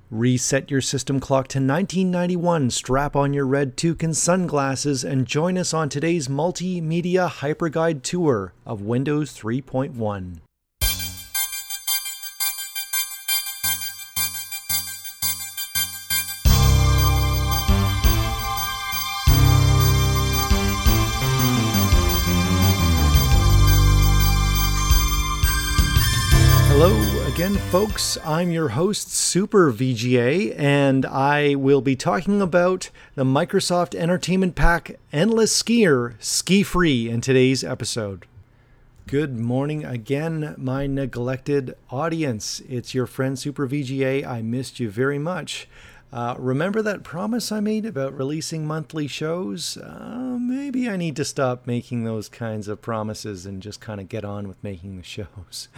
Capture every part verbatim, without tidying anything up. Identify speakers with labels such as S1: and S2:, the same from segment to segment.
S1: Reset your system clock to nineteen ninety-one, strap on your red toucan sunglasses, and join us on today's multimedia hyperguide tour of Windows three point one. Hello again, folks. I'm your host, Super V G A, and I will be talking about the Microsoft Entertainment Pack Endless Skier Ski Free in today's episode. Good morning again, my neglected audience. It's your friend, Super V G A. I missed you very much. Uh, remember that promise I made about releasing monthly shows? Uh, maybe I need to stop making those kinds of promises and just kind of get on with making the shows.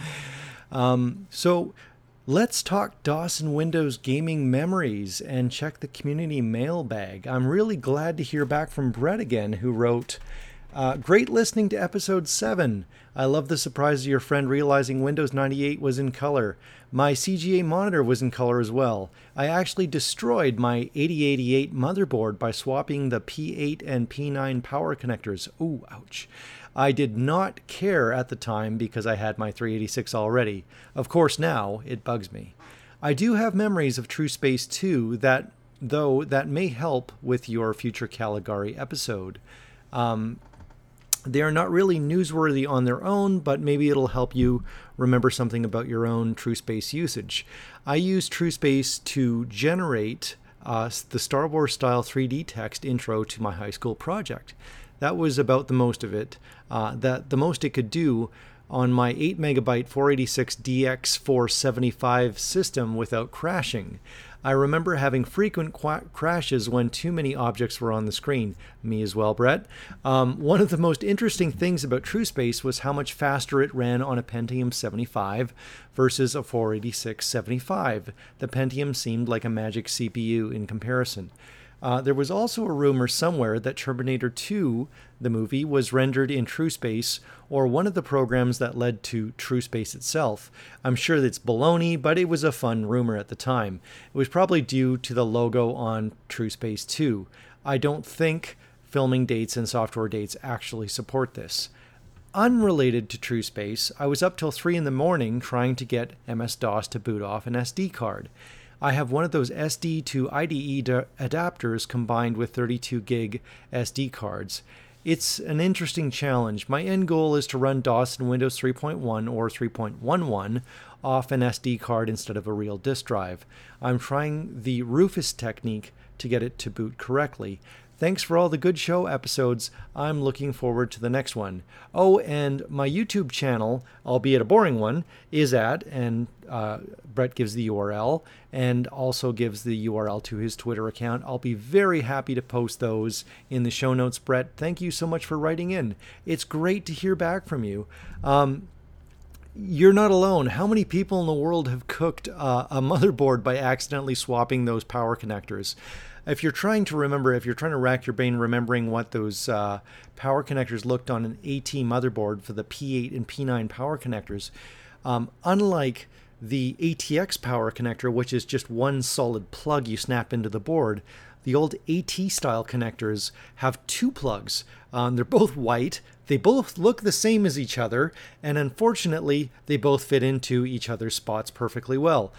S1: Um, so let's talk DOS and Windows gaming memories and check the community mailbag. I'm really glad to hear back from Brett again, who wrote, uh, great listening to episode seven. I love the surprise of your friend realizing Windows ninety-eight was in color. My C G A monitor was in color as well. I actually destroyed my eighty eighty-eight motherboard by swapping the P eight and P nine power connectors. Ooh, ouch. I did not care at the time because I had my three eighty-six already. Of course, now it bugs me. I do have memories of TrueSpace two that, though, that may help with your future Caligari episode. Um, they are not really newsworthy on their own, but maybe it'll help you remember something about your own TrueSpace usage. I use TrueSpace to generate uh, the Star Wars style three D text intro to my high school project. That was about the most of it. Uh, that the most it could do on my eight megabyte four eighty-six D X four seventy-five system without crashing. I remember having frequent qu- crashes when too many objects were on the screen. Me as well, Brett. Um, one of the most interesting things about TrueSpace was how much faster it ran on a Pentium seventy-five versus a four eighty-six seventy-five. The Pentium seemed like a magic C P U in comparison. Uh, there was also a rumor somewhere that Terminator two, the movie, was rendered in TrueSpace, or one of the programs that led to TrueSpace itself. I'm sure that's baloney, but it was a fun rumor at the time. It was probably due to the logo on TrueSpace two. I don't think filming dates and software dates actually support this. Unrelated to TrueSpace, I was up till three in the morning trying to get M S DOS to boot off an S D card. I have one of those S D to I D E da- adapters combined with thirty-two gig S D cards. It's an interesting challenge. My end goal is to run DOS in Windows three point one or three point eleven off an S D card instead of a real disk drive. I'm trying the Rufus technique to get it to boot correctly. Thanks for all the good show episodes. I'm looking forward to the next one. Oh, and my YouTube channel, albeit a boring one, is at, and uh, Brett gives the U R L, and also gives the U R L to his Twitter account. I'll be very happy to post those in the show notes, Brett. Thank you so much for writing in. It's great to hear back from you. Um, You're not alone. How many people in the world have cooked uh, a motherboard by accidentally swapping those power connectors? If you're trying to remember, if you're trying to rack your brain remembering what those uh, power connectors looked on an AT motherboard for the P eight and P nine power connectors, um, unlike the A T X power connector, which is just one solid plug you snap into the board, the old AT style connectors have two plugs. Um, they're both white. They both look the same as each other, and unfortunately, they both fit into each other's spots perfectly well.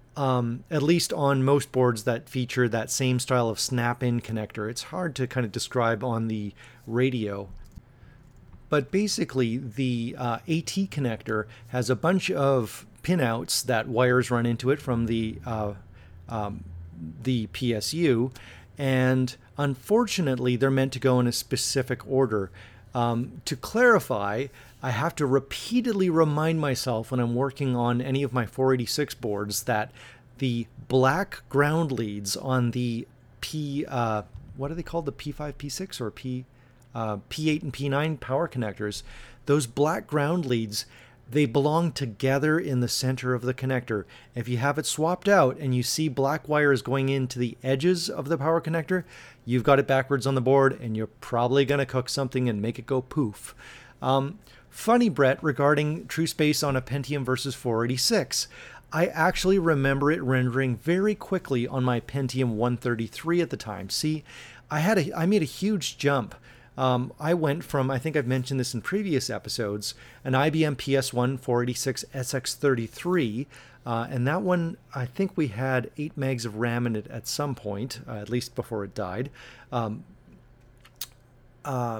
S1: Um, at least on most boards that feature that same style of snap-in connector. It's hard to kind of describe on the radio. But basically, the uh, AT connector has a bunch of pinouts that wires run into it from the uh, um, the P S U, and unfortunately, they're meant to go in a specific order. Um, to clarify, I have to repeatedly remind myself when I'm working on any of my four eighty-six boards that the black ground leads on the P, uh, what are they called? The P five, P six, or P, uh, P eight and P nine power connectors. Those black ground leads, they belong together in the center of the connector. If you have it swapped out and you see black wires going into the edges of the power connector, you've got it backwards on the board and you're probably going to cook something and make it go poof. Um, funny, Brett, regarding TrueSpace on a Pentium versus four eighty-six. I actually remember it rendering very quickly on my Pentium one thirty-three at the time. See, I had a, I made a huge jump. Um, I went from, I think I've mentioned this in previous episodes, an I B M P S one four eighty-six S X thirty-three, uh, and that one, I think we had eight megs of RAM in it at some point, uh, at least before it died. Um, uh,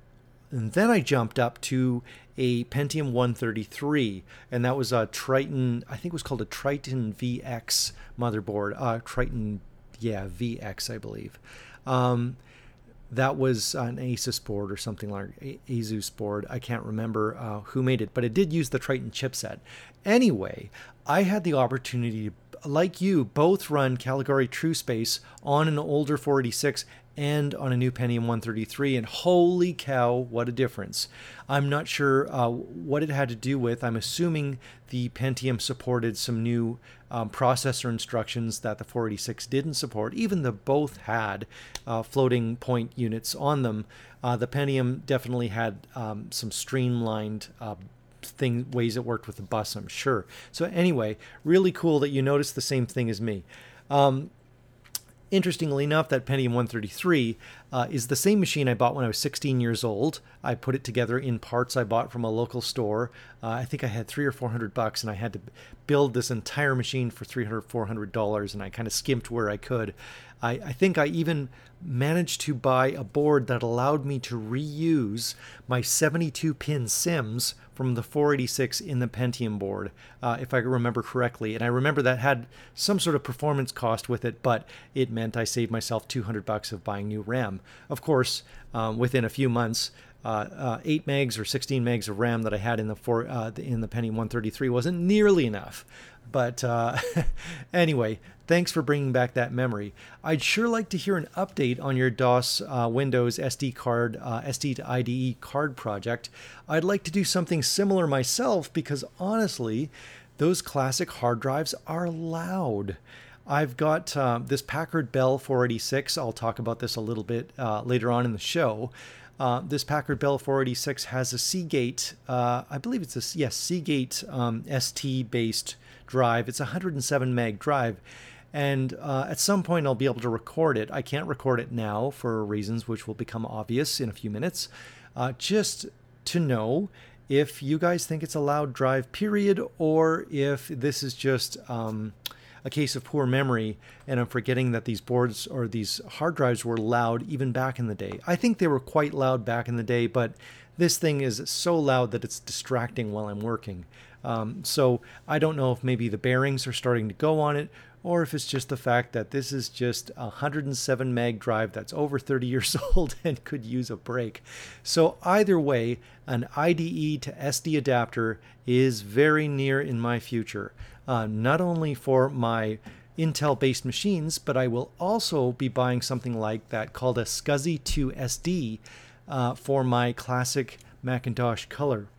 S1: and then I jumped up to a Pentium one thirty-three, and that was a Triton, I think it was called a Triton V X motherboard, uh, Triton, yeah, V X, I believe. Um, That was an Asus board or something like a Asus board. I can't remember uh, who made it, but it did use the Triton chipset. Anyway, I had the opportunity to, like you, both run Caligari TrueSpace on an older four eighty-six and on a new Pentium one thirty-three, and holy cow, what a difference. I'm not sure uh, what it had to do with. I'm assuming the Pentium supported some new um, processor instructions that the four eighty-six didn't support, even though both had uh, floating point units on them. Uh, the Pentium definitely had um, some streamlined uh, thing ways it worked with the bus, I'm sure. So anyway, really cool that you noticed the same thing as me. Um, Interestingly enough, that Pentium one thirty-three uh, is the same machine I bought when I was sixteen years old. I put it together in parts I bought from a local store. Uh, I think I had three or four hundred bucks, and I had to build this entire machine for three hundred, four hundred dollars, and I kind of skimped where I could. I, I think I even managed to buy a board that allowed me to reuse my seventy-two pin Sims from the four eighty-six in the Pentium board, uh, if I remember correctly. And I remember that had some sort of performance cost with it, but it meant I saved myself two hundred bucks of buying new RAM. Of course, um, within a few months, uh, uh, eight megs or sixteen megs of RAM that I had in the four, uh, in the Pentium one thirty-three wasn't nearly enough. But uh, anyway, thanks for bringing back that memory. I'd sure like to hear an update on your DOS uh, Windows S D card, uh, S D to I D E card project. I'd like to do something similar myself because honestly, those classic hard drives are loud. I've got uh, this Packard Bell four eighty-six. I'll talk about this a little bit uh, later on in the show. Uh, this Packard Bell four eighty-six has a Seagate, uh, I believe it's a yes Seagate um, S T-based drive. It's a one hundred seven meg drive, and uh, at some point I'll be able to record it. I can't record it now for reasons which will become obvious in a few minutes. Uh, just to know if you guys think it's a loud drive, period, or if this is just um, a case of poor memory and I'm forgetting that these boards or these hard drives were loud even back in the day. I think they were quite loud back in the day, but this thing is so loud that it's distracting while I'm working. Um, so I don't know if maybe the bearings are starting to go on it, or if it's just the fact that this is just a one hundred seven meg drive that's over thirty years old and could use a break. So either way, an I D E to S D adapter is very near in my future, uh, not only for my Intel-based machines, but I will also be buying something like that called a SCSI two S D uh, for my classic Macintosh Color.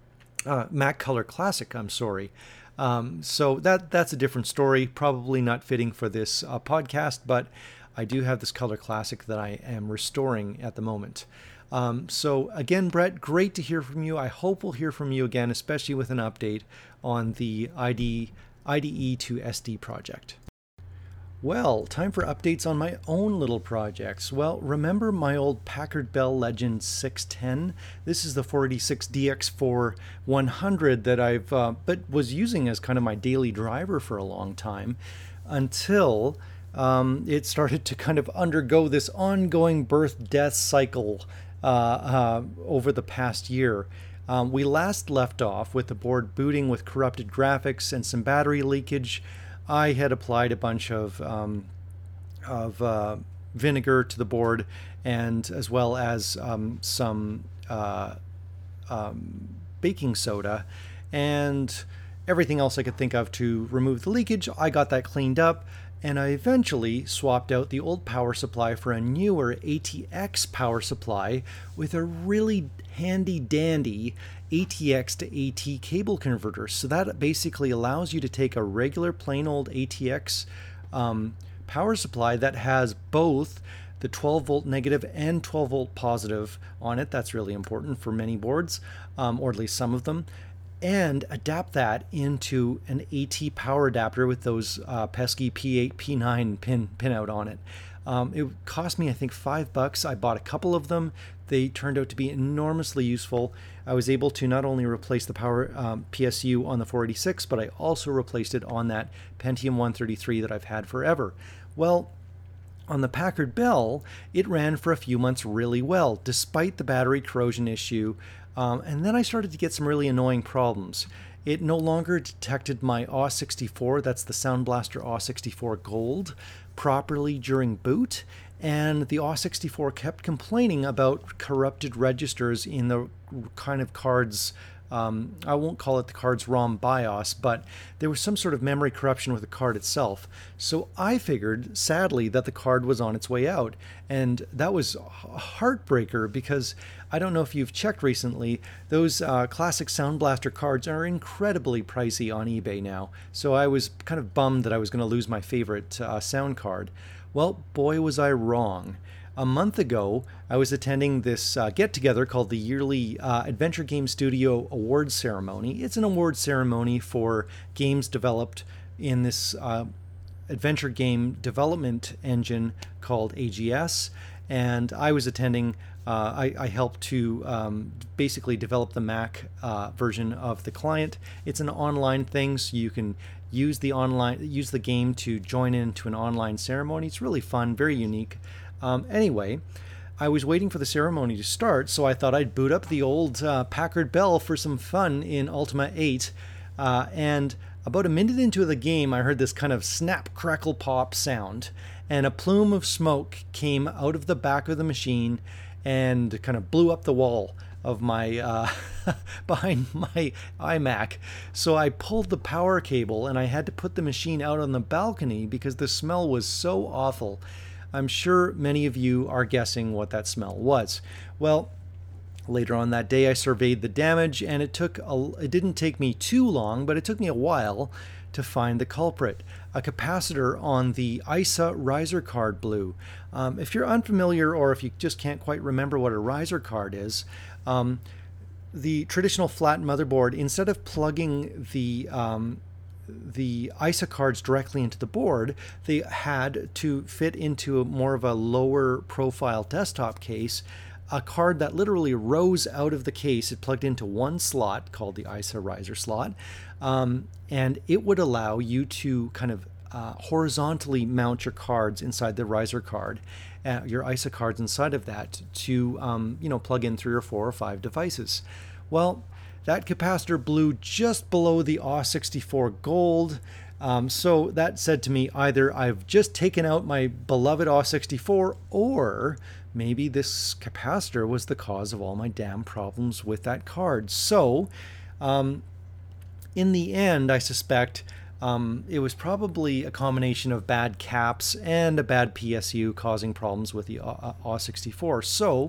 S1: Uh, Mac Color Classic, I'm sorry. Um, so that that's a different story, probably not fitting for this uh, podcast, but I do have this Color Classic that I am restoring at the moment. Um, so again, Brett, great to hear from you. I hope we'll hear from you again, especially with an update on the I D, I D E to S D project. Well, time for updates on my own little projects. Well, remember my old Packard Bell Legend six ten? This is the four eighty-six D X four one hundred that I've uh, but was using as kind of my daily driver for a long time until um, it started to kind of undergo this ongoing birth-death cycle uh, uh, over the past year. Um, we last left off with the board booting with corrupted graphics and some battery leakage. I had applied a bunch of um, of uh, vinegar to the board, and as well as um, some uh, um, baking soda and everything else I could think of to remove the leakage. I got that cleaned up, and I eventually swapped out the old power supply for a newer A T X power supply with a really handy dandy A T X to A T cable converter. So that basically allows you to take a regular plain old A T X um, power supply that has both the twelve volt negative and twelve volt positive on it. That's really important for many boards, um, or at least some of them. and adapt that into an AT power adapter with those uh, pesky P eight, P nine pin pinout on it. Um, it cost me, I think, five bucks. I bought a couple of them. They turned out to be enormously useful. I was able to not only replace the power um, P S U on the four eighty-six, but I also replaced it on that Pentium one thirty-three that I've had forever. Well, on the Packard Bell, it ran for a few months really well, despite the battery corrosion issue. Um, and then I started to get some really annoying problems. It no longer detected my A W sixty-four, that's the Sound Blaster A W sixty-four Gold, properly during boot. And the A W sixty-four kept complaining about corrupted registers in the kind of cards. Um, I won't call it the card's ROM BIOS, but there was some sort of memory corruption with the card itself. So I figured, sadly, that the card was on its way out. And that was a heartbreaker because I don't know if you've checked recently, those uh, classic Sound Blaster cards are incredibly pricey on eBay now. So I was kind of bummed that I was going to lose my favorite uh, sound card. Well, boy, was I wrong. A month ago, I was attending this uh, get-together called the yearly uh, Adventure Game Studio Awards Ceremony. It's an award ceremony for games developed in this uh, adventure game development engine called A G S, and I was attending. Uh, I, I helped to um, basically develop the Mac uh, version of the client. It's an online thing, so you can use the online use the game to join into an online ceremony. It's really fun, very unique. Um, anyway, I was waiting for the ceremony to start, so I thought I'd boot up the old uh, Packard Bell for some fun in Ultima eight. Uh, and about a minute into the game, I heard this kind of snap, crackle, pop sound, and a plume of smoke came out of the back of the machine and kind of blew up the wall of my uh, behind my iMac. So I pulled the power cable and I had to put the machine out on the balcony because the smell was so awful. I'm sure many of you are guessing what that smell was. Well, later on that day I surveyed the damage, and it took a, it didn't take me too long, but it took me a while to find the culprit. A capacitor on the I S A riser card blew. Um, if you're unfamiliar, or if you just can't quite remember what a riser card is, um, the traditional flat motherboard, instead of plugging the um, the I S A cards directly into the board, they had to fit into a more of a lower profile desktop case, a card that literally rose out of the case. It plugged into one slot called the I S A riser slot, um, and it would allow you to kind of uh, horizontally mount your cards inside the riser card, uh, your I S A cards inside of that to um, you know plug in three or four or five devices. Well, that capacitor blew just below the A W sixty-four Gold. Um, so that said to me, either I've just taken out my beloved A W sixty-four, or maybe this capacitor was the cause of all my damn problems with that card. So um, in the end, I suspect um, it was probably a combination of bad caps and a bad P S U causing problems with the A W sixty-four. So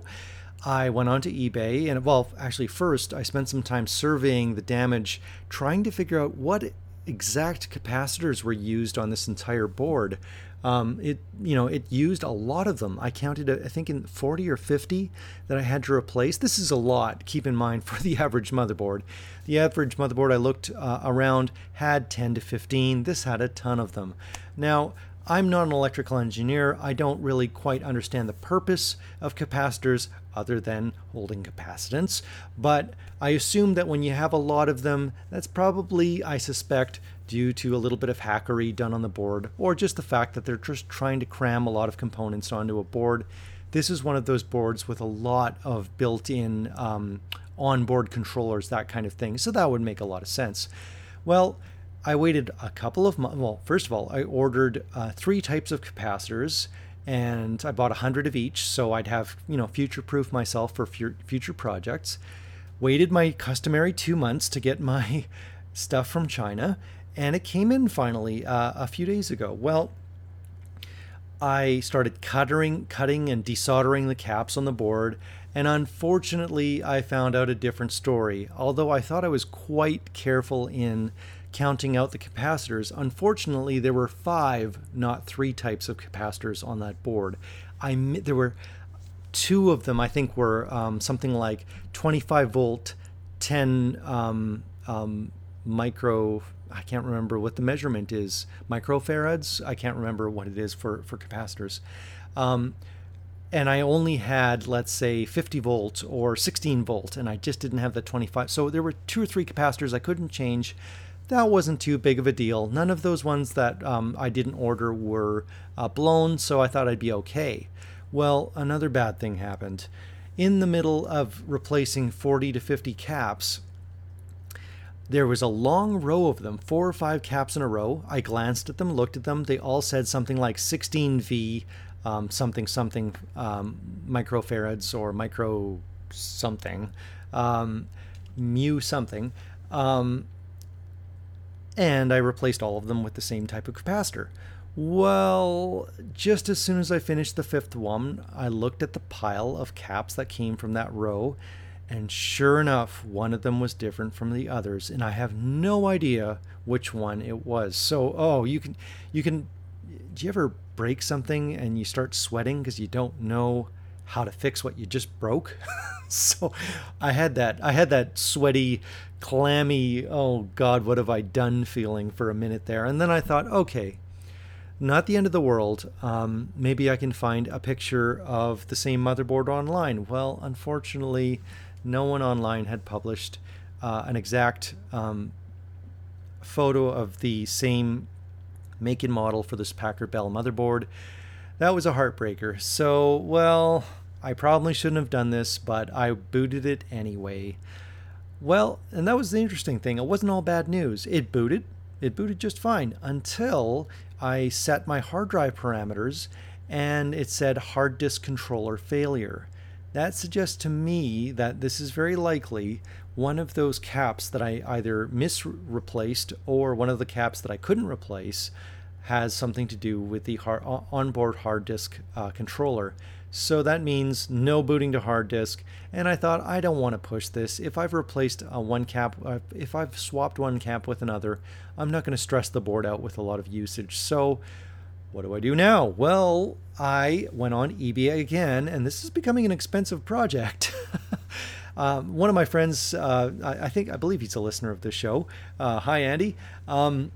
S1: I went onto eBay, and well, actually first I spent some time surveying the damage, trying to figure out what exact capacitors were used on this entire board. Um, it, you know, it used a lot of them. I counted, I think, in forty or fifty that I had to replace. This is a lot, keep in mind, for the average motherboard. The average motherboard I looked uh, around had ten to fifteen. This had a ton of them. Now, I'm not an electrical engineer. I don't really quite understand the purpose of capacitors other than holding capacitance, but I assume that when you have a lot of them, that's probably, I suspect, due to a little bit of hackery done on the board, or just the fact that they're just trying to cram a lot of components onto a board. This is one of those boards with a lot of built-in um, onboard controllers, that kind of thing, so that would make a lot of sense. Well, I waited a couple of months. Well, first of all, I ordered uh, three types of capacitors, and I bought a hundred of each, so I'd have, you know, future-proof myself for fu- future projects. Waited my customary two months to get my stuff from China, and it came in finally uh, a few days ago. Well, I started cutting, cutting and desoldering the caps on the board, and unfortunately, I found out a different story. Although I thought I was quite careful in counting out the capacitors, unfortunately, there were five, not three types of capacitors on that board. I there were two of them, I think, were um, something like twenty-five volt, ten um, um, micro, I can't remember what the measurement is, microfarads. I can't remember what it is for, for capacitors. Um, and I only had, let's say, fifty volt or sixteen volt, and I just didn't have the twenty-five. So there were two or three capacitors I couldn't change. That wasn't too big of a deal. None of those ones that um, I didn't order were uh, blown, so I thought I'd be okay. Well, another bad thing happened. In the middle of replacing forty to fifty caps, there was a long row of them, four or five caps in a row. I glanced at them, looked at them. They all said something like sixteen V, um, something, something, um, microfarads or micro something, um, mu something. Um, and I replaced all of them with the same type of capacitor. Well, just as soon as I finished the fifth one, I looked at the pile of caps that came from that row, and sure enough, one of them was different from the others, and I have no idea which one it was. So, oh, you can, you can, do you ever break something and you start sweating because you don't know how to fix what you just broke? So I had that, I had that sweaty, clammy, oh God, what have I done feeling for a minute there. And then I thought, okay, not the end of the world. Um, maybe I can find a picture of the same motherboard online. Well, unfortunately, no one online had published uh, an exact um, photo of the same make and model for this Packard Bell motherboard. That was a heartbreaker. So, well, I probably shouldn't have done this, but I booted it anyway. Well, and that was the interesting thing. It wasn't all bad news. It booted. It booted just fine until I set my hard drive parameters and it said hard disk controller failure. That suggests to me that this is very likely one of those caps that I either misreplaced or one of the caps that I couldn't replace has something to do with the hard, onboard hard disk uh, controller. So that means no booting to hard disk. And I thought, I don't want to push this. If I've replaced a one cap, uh, if I've swapped one cap with another, I'm not going to stress the board out with a lot of usage. So what do I do now? Well, I went on eBay again, and this is becoming an expensive project. um, one of my friends, uh, I, I think, I believe he's a listener of this show. Uh, hi, Andy. Um,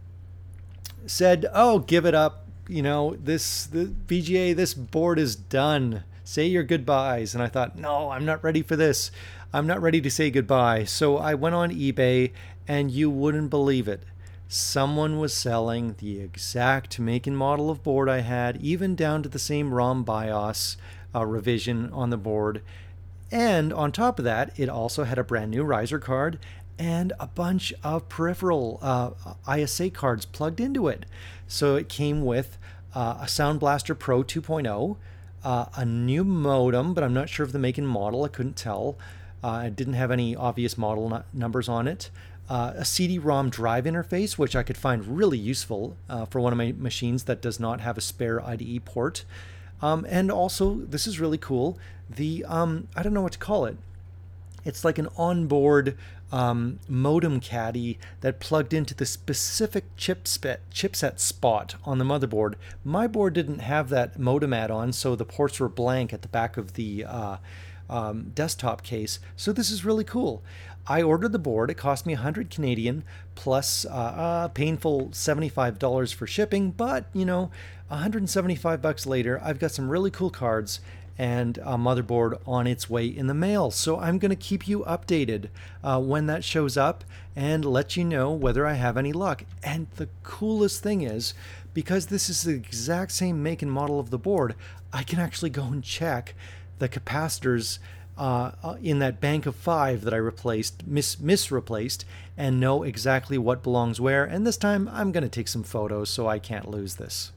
S1: said, oh, give it up. You know, this, the V G A, this board is done. Say your goodbyes. And I thought, no, I'm not ready for this. I'm not ready to say goodbye. So I went on eBay, and you wouldn't believe it. Someone was selling the exact make and model of board I had, even down to the same ROM BIOS uh, revision on the board. And on top of that, it also had a brand new riser card and a bunch of peripheral uh, I S A cards plugged into it. So it came with uh, a Sound Blaster Pro two point oh, uh, a new modem, but I'm not sure of the make and model. I couldn't tell. Uh, it didn't have any obvious model n- numbers on it. Uh, a C D ROM drive interface, which I could find really useful uh, for one of my machines that does not have a spare I D E port. Um, and also, this is really cool, the, um, I don't know what to call it. It's like an onboard um, modem caddy that plugged into the specific chipset, chipset spot on the motherboard. My board didn't have that modem add-on, so the ports were blank at the back of the uh, um, desktop case. So this is really cool. I ordered the board. It cost me one hundred Canadian plus uh, uh, painful seventy-five dollars for shipping. But, you know, one hundred seventy-five bucks later, I've got some really cool cards and a motherboard on its way in the mail. So I'm going to keep you updated uh, when that shows up and let you know whether I have any luck. And the coolest thing is, because this is the exact same make and model of the board, I can actually go and check the capacitors Uh, in that bank of five that I replaced, mis misreplaced, and know exactly what belongs where. And this time I'm going to take some photos so I can't lose this.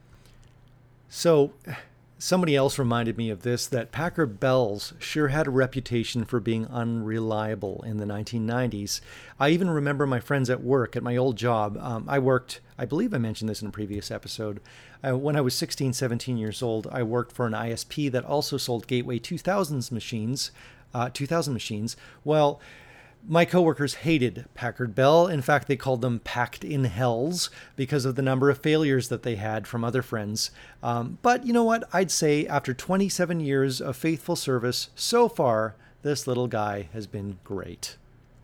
S1: So somebody else reminded me of this, that Packard Bells sure had a reputation for being unreliable in the nineteen nineties. I even remember my friends at work, at my old job. Um, I worked, I believe I mentioned this in a previous episode. Uh, when I was sixteen, seventeen years old, I worked for an I S P that also sold Gateway two thousands machines, uh, two thousand machines. Well, my coworkers hated Packard Bell. In fact, they called them packed in hells because of the number of failures that they had from other friends. Um, but you know what? I'd say after twenty-seven years of faithful service, so far, this little guy has been great.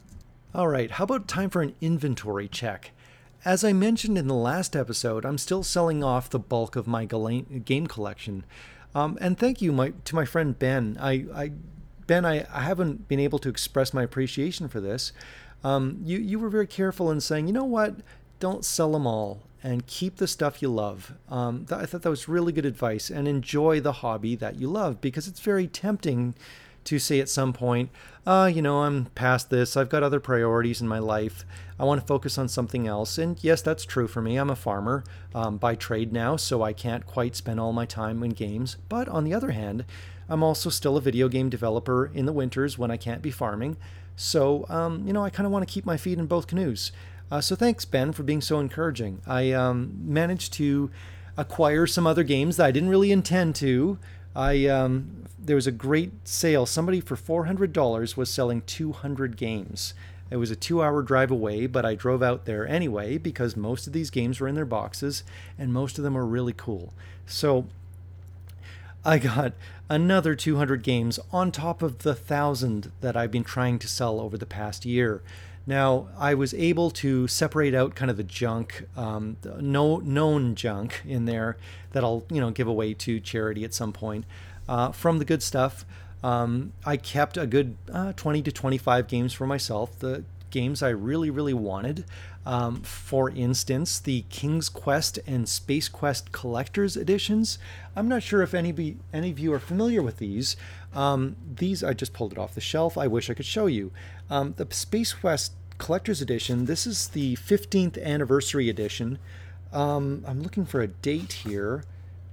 S1: All right, how about time for an inventory check? As I mentioned in the last episode, I'm still selling off the bulk of my game collection. Um, and thank you my, to my friend Ben. I, I Ben, I, I haven't been able to express my appreciation for this. Um, you, you were very careful in saying, you know what, don't sell them all and keep the stuff you love. Um, th- I thought that was really good advice, and enjoy the hobby that you love, because it's very tempting to say at some point, uh, you know, I'm past this. I've got other priorities in my life. I want to focus on something else. And yes, that's true for me. I'm a farmer um, by trade now, so I can't quite spend all my time in games. But on the other hand, I'm also still a video game developer in the winters when I can't be farming. So, um, you know, I kind of want to keep my feet in both canoes. Uh, so thanks, Ben, for being so encouraging. I um, managed to acquire some other games that I didn't really intend to. I um, there was a great sale. Somebody for four hundred dollars was selling two hundred games. It was a two-hour drive away, but I drove out there anyway because most of these games were in their boxes, and most of them are really cool. So I got another two hundred games on top of the one thousand that I've been trying to sell over the past year. Now, I was able to separate out kind of the junk, um, no known junk in there that I'll, you know, give away to charity at some point. Uh, from the good stuff, um, I kept a good uh, twenty to twenty-five games for myself. The games I really, really wanted. Um, for instance, the King's Quest and Space Quest Collector's Editions. I'm not sure if any, any of you are familiar with these. Um, these, I just pulled it off the shelf. I wish I could show you. Um, the Space Quest Collector's Edition, this is the fifteenth anniversary edition. Um, I'm looking for a date here.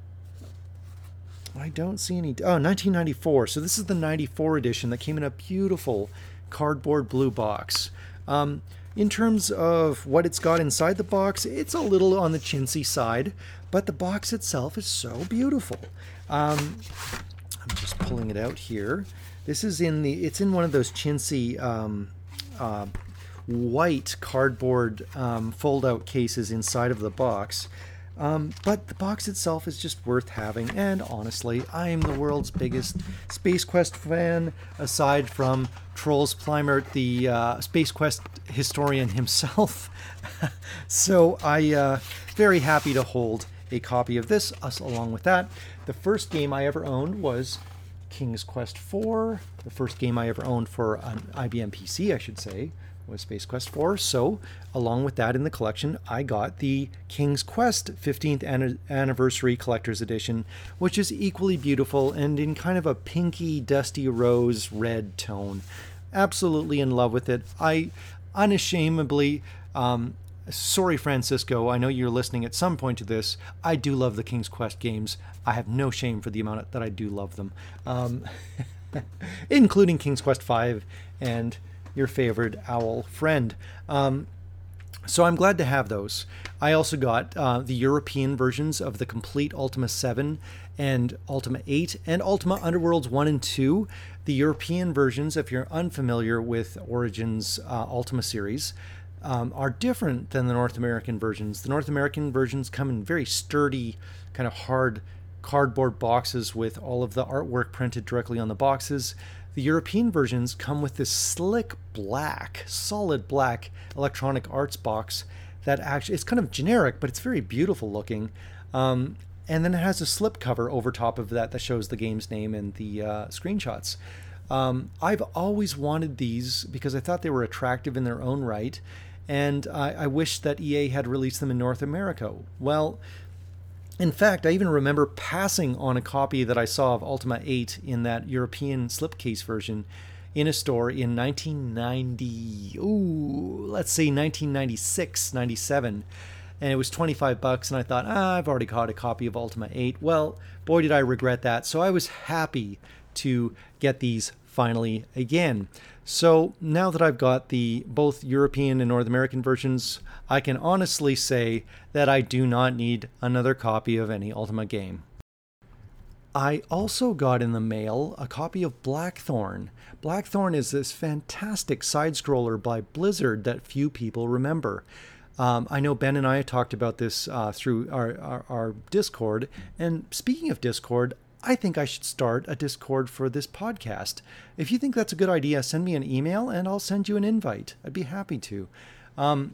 S1: I don't see any. Oh, nineteen ninety-four. So this is the ninety-four edition that came in a beautiful cardboard blue box. Um, in terms of what it's got inside the box, it's a little on the chintzy side, but the box itself is so beautiful. Um, I'm just pulling it out here. This is in the. It's in one of those chintzy um, uh, white cardboard um, fold-out cases inside of the box. Um, but the box itself is just worth having, and honestly, I am the world's biggest Space Quest fan, aside from Trolls Plymert, the uh, Space Quest historian himself. So I uh, very happy to hold a copy of this. Us along with that, the first game I ever owned was King's Quest four. The first game I ever owned for an I B M P C, I should say, was Space Quest four. So along with that in the collection, I got the King's Quest fifteenth an- Anniversary Collector's Edition, which is equally beautiful and in kind of a pinky, dusty rose red tone. Absolutely in love with it. I unashamedly, um, sorry Francisco, I know you're listening at some point to this, I do love the King's Quest games. I have no shame for the amount that I do love them. Um, including King's Quest five and your favorite owl friend. Um, so I'm glad to have those. I also got uh, the European versions of the complete Ultima seven and Ultima eight and Ultima Underworlds one and two. The European versions, if you're unfamiliar with Origins uh, Ultima series, um, are different than the North American versions. The North American versions come in very sturdy, kind of hard cardboard boxes with all of the artwork printed directly on the boxes. The European versions come with this slick black, solid black Electronic Arts box that actually, it's kind of generic, but it's very beautiful looking. Um, and then it has a slip cover over top of that that shows the game's name and the uh, screenshots. Um, I've always wanted these because I thought they were attractive in their own right, and I, I wish that E A had released them in North America. Well, in fact, I even remember passing on a copy that I saw of Ultima eight in that European slipcase version in a store in nineteen ninety, ooh, let's say nineteen ninety-six, ninety-seven. And it was twenty-five bucks, and I thought, ah, I've already got a copy of Ultima eight. Well, boy, did I regret that. So I was happy to get these finally again. So now that I've got the both European and North American versions, I can honestly say that I do not need another copy of any Ultima game. I also got in the mail a copy of Blackthorn. Blackthorn is this fantastic side-scroller by Blizzard that few people remember. Um, I know Ben and I talked about this uh, through our, our, our Discord, and speaking of Discord, I think I should start a Discord for this podcast. If you think that's a good idea, send me an email and I'll send you an invite. I'd be happy to. Um,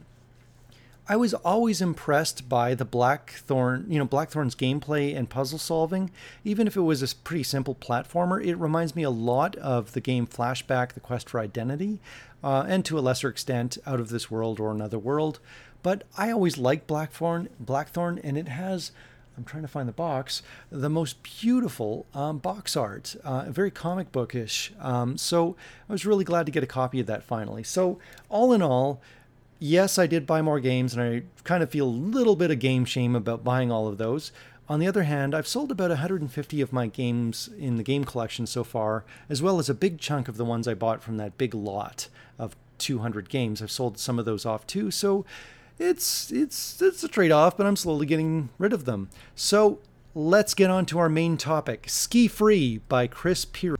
S1: I was always impressed by the Blackthorn, you know, Blackthorn's gameplay and puzzle solving. Even if it was a pretty simple platformer, it reminds me a lot of the game Flashback, The Quest for Identity, uh, and to a lesser extent, Out of This World or Another World. But I always liked Blackthorn, Blackthorn, and it has, I'm trying to find the box, the most beautiful um, box art, uh, very comic bookish. Um, so I was really glad to get a copy of that finally. So all in all, yes, I did buy more games, and I kind of feel a little bit of game shame about buying all of those. On the other hand, I've sold about one hundred fifty of my games in the game collection so far, as well as a big chunk of the ones I bought from that big lot of two hundred games. I've sold some of those off too, so it's it's it's a trade-off, but I'm slowly getting rid of them. So let's get on to our main topic, Ski Free by Chris Pearson.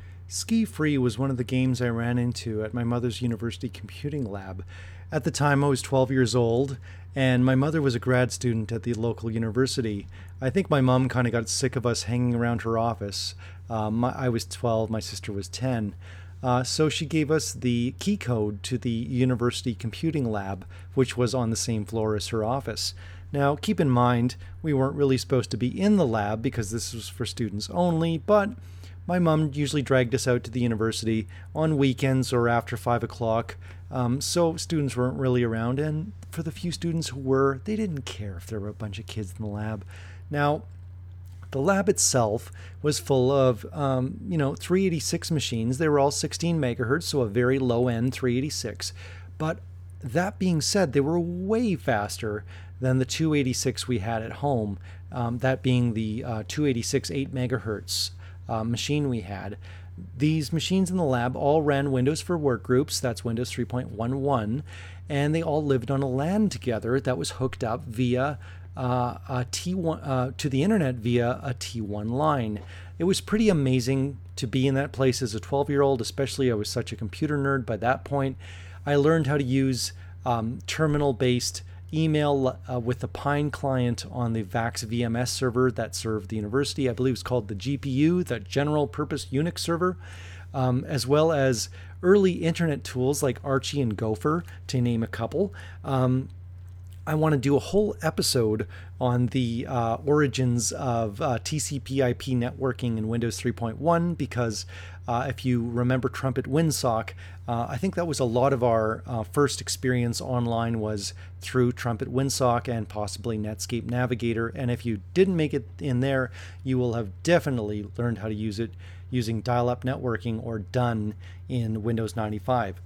S1: Ski Free was one of the games I ran into at my mother's university computing lab. At the time, I was twelve years old, and my mother was a grad student at the local university. I think my mom kind of got sick of us hanging around her office. Um, I was twelve, my sister was ten. Uh, so she gave us the key code to the university computing lab, which was on the same floor as her office. Now, keep in mind, we weren't really supposed to be in the lab because this was for students only, but my mom usually dragged us out to the university on weekends or after five o'clock. Um, so students weren't really around, and for the few students who were, they didn't care if there were a bunch of kids in the lab. Now, the lab itself was full of, um, you know, three eighty-six machines. They were all sixteen megahertz, so a very low-end three eighty-six. But that being said, they were way faster than the two eighty-six we had at home, um, that being the uh, two eighty-six eight megahertz uh, machine we had. These machines in the lab all ran Windows for Workgroups, that's Windows three point eleven, and they all lived on a LAN together that was hooked up via uh, a T one uh, to the internet via a T one line. It was pretty amazing to be in that place as a twelve-year-old, especially I was such a computer nerd by that point. I learned how to use um, terminal-based email uh, with the Pine client on the VAX V M S server that served the university. I believe it's called the G P U, the General Purpose Unix server, um, as well as early internet tools like Archie and Gopher, to name a couple. Um, I want to do a whole episode on the uh, origins of uh, T C P I P networking in Windows three point one because uh, if you remember Trumpet Winsock, uh, I think that was a lot of our uh, first experience online was through Trumpet Winsock and possibly Netscape Navigator. And if you didn't make it in there, you will have definitely learned how to use it using dial-up networking or D U N in Windows ninety-five.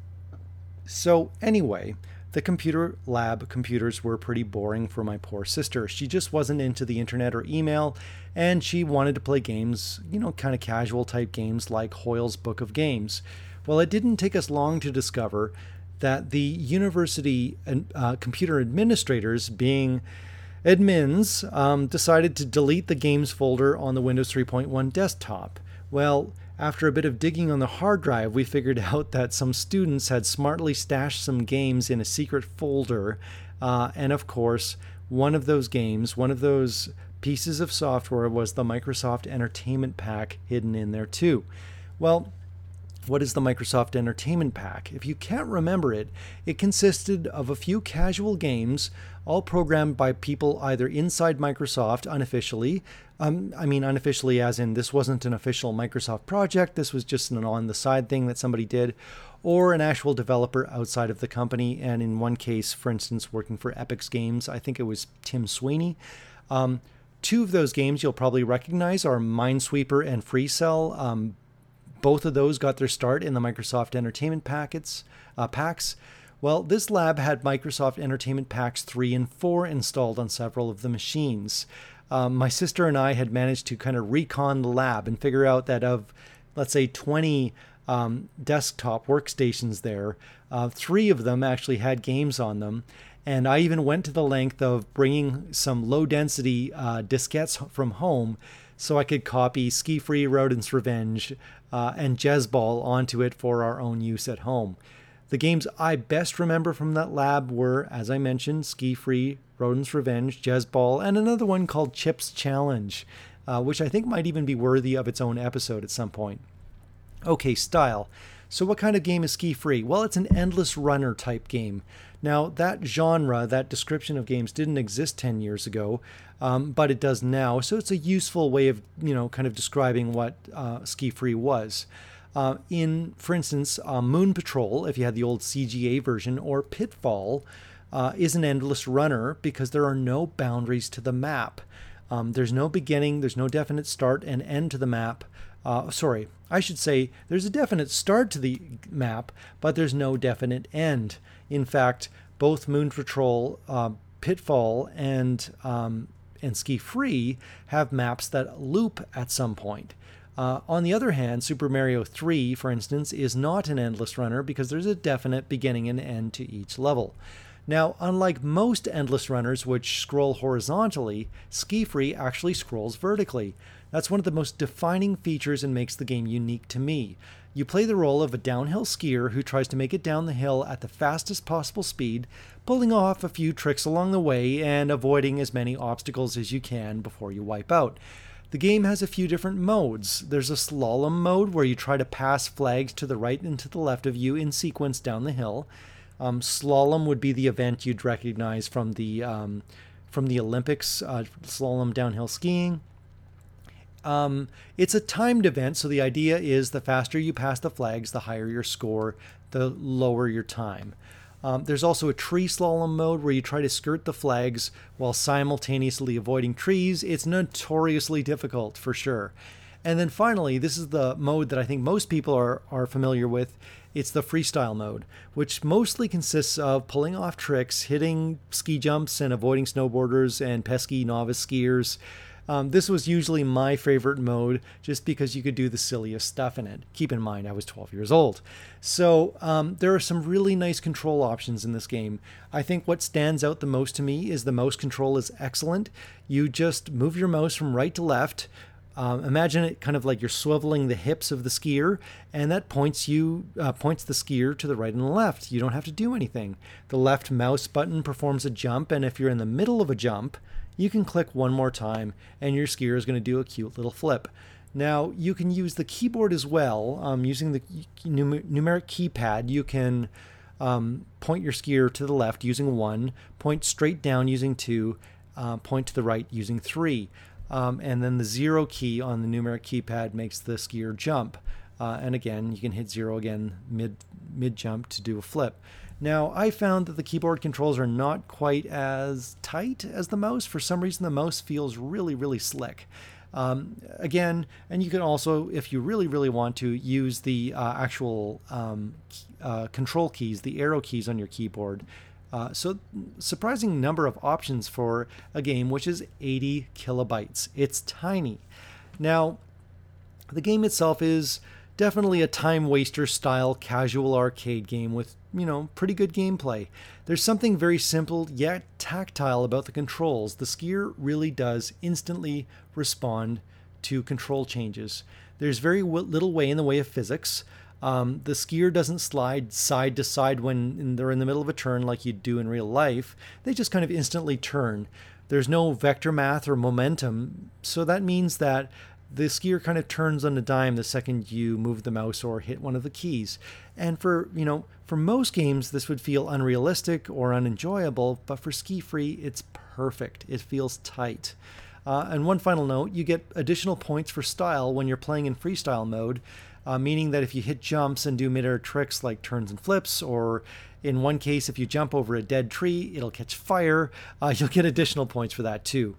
S1: So anyway, the computer lab computers were pretty boring for my poor sister. She just wasn't into the internet or email, and she wanted to play games, you know, kind of casual type games like Hoyle's Book of Games. Well, it didn't take us long to discover that the university uh, computer administrators, being admins, um, decided to delete the games folder on the Windows three point one desktop. Well, after a bit of digging on the hard drive, we figured out that some students had smartly stashed some games in a secret folder. Uh, and of course, one of those games, one of those pieces of software was the Microsoft Entertainment Pack hidden in there too. Well, what is the Microsoft Entertainment Pack? If you can't remember it, it consisted of a few casual games, all programmed by people either inside Microsoft unofficially, um, I mean unofficially as in this wasn't an official Microsoft project, this was just an on-the-side thing that somebody did, or an actual developer outside of the company, and in one case, for instance, working for Epix Games, I think it was Tim Sweeney. Um, two of those games you'll probably recognize are Minesweeper and FreeCell. Um, Both of those got their start in the Microsoft Entertainment packets, uh, packs. Well, this lab had Microsoft Entertainment Packs three and four installed on several of the machines. Um, my sister and I had managed to kind of recon the lab and figure out that of, let's say, twenty um, desktop workstations there, uh, three of them actually had games on them. And I even went to the length of bringing some low-density uh, diskettes from home so I could copy Ski Free, Rodent's Revenge, uh, and Jezball onto it for our own use at home. The games I best remember from that lab were, as I mentioned, Ski Free, Rodent's Revenge, Jezball, and another one called Chips Challenge. uh, which I think might even be worthy of its own episode at some point. Okay, style. So what kind of game is Ski Free? Well, it's an endless runner type game. Now, that genre, that description of games didn't exist ten years ago, um, but it does now. So it's a useful way of, you know, kind of describing what uh, Ski Free was. Uh, in, for instance, uh, Moon Patrol, if you had the old C G A version, or Pitfall, uh, is an endless runner because there are no boundaries to the map. Um, there's no beginning, there's no definite start and end to the map. Uh, sorry, I should say there's a definite start to the map, but there's no definite end. In fact, both Moon Patrol, uh, Pitfall, and um, and Ski Free have maps that loop at some point. Uh, on the other hand, Super Mario three, for instance, is not an endless runner because there's a definite beginning and end to each level. Now, unlike most endless runners which scroll horizontally, Ski Free actually scrolls vertically. That's one of the most defining features and makes the game unique to me. You play the role of a downhill skier who tries to make it down the hill at the fastest possible speed, pulling off a few tricks along the way and avoiding as many obstacles as you can before you wipe out. The game has a few different modes. There's a slalom mode where you try to pass flags to the right and to the left of you in sequence down the hill. Um, slalom would be the event you'd recognize from the um, from the Olympics, uh, slalom downhill skiing. Um, it's a timed event, so the idea is the faster you pass the flags, the higher your score, the lower your time. Um, there's also a tree slalom mode where you try to skirt the flags while simultaneously avoiding trees. It's notoriously difficult, for sure. And then finally, this is the mode that I think most people are, are familiar with. It's the freestyle mode, which mostly consists of pulling off tricks, hitting ski jumps, and avoiding snowboarders and pesky novice skiers. Um, this was usually my favorite mode just because you could do the silliest stuff in it. Keep in mind, I was twelve years old. So um, there are some really nice control options in this game. I think what stands out the most to me is the mouse control is excellent. You just move your mouse from right to left. Um, imagine it kind of like you're swiveling the hips of the skier, and that points you uh, points the skier to the right and the left. You don't have to do anything. The left mouse button performs a jump, and if you're in the middle of a jump, you can click one more time, and your skier is going to do a cute little flip. Now, you can use the keyboard as well. Um, using the numer- numeric keypad, you can um, point your skier to the left using one, point straight down using two, uh, point to the right using three. Um, and then the zero key on the numeric keypad makes the skier jump. Uh, and again, you can hit zero again mid mid jump to do a flip. Now, I found that the keyboard controls are not quite as tight as the mouse. For some reason, the mouse feels really, really slick. Um, again, and you can also, if you really, really want to, use the uh, actual um, uh, control keys, the arrow keys on your keyboard. Uh, so surprising number of options for a game which is eighty kilobytes. It's tiny. Now, the game itself is definitely a time waster style casual arcade game with, you know, pretty good gameplay. There's something very simple yet tactile about the controls. The skier really does instantly respond to control changes. There's very w- little way in the way of physics. Um, the skier doesn't slide side to side when they're in the middle of a turn like you'd do in real life. They just kind of instantly turn. There's no vector math or momentum, so that means that the skier kind of turns on a dime the second you move the mouse or hit one of the keys. And for, you know, for most games, this would feel unrealistic or unenjoyable, but for Ski Free, it's perfect. It feels tight. Uh, and one final note, you get additional points for style when you're playing in freestyle mode. Uh, meaning that if you hit jumps and do mid-air tricks like turns and flips, or in one case, if you jump over a dead tree, it'll catch fire, uh, you'll get additional points for that too.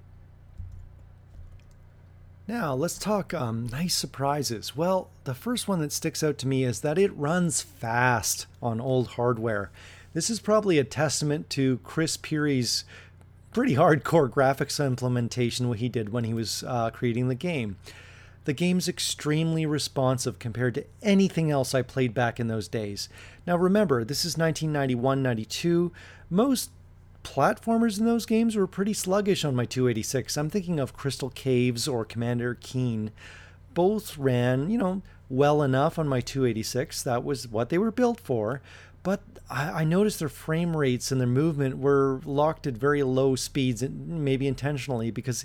S1: Now, let's talk um, nice surprises. Well, the first one that sticks out to me is that it runs fast on old hardware. This is probably a testament to Chris Peary's pretty hardcore graphics implementation what he did when he was uh, creating the game. The game's extremely responsive compared to anything else I played back in those days. Now remember, this is nineteen ninety-one ninety-two. Most platformers in those games were pretty sluggish on my two eighty-six. I'm thinking of Crystal Caves or Commander Keen. Both ran, you know, well enough on my two eighty-six. That was what they were built for. But I, I noticed their frame rates and their movement were locked at very low speeds, maybe intentionally, because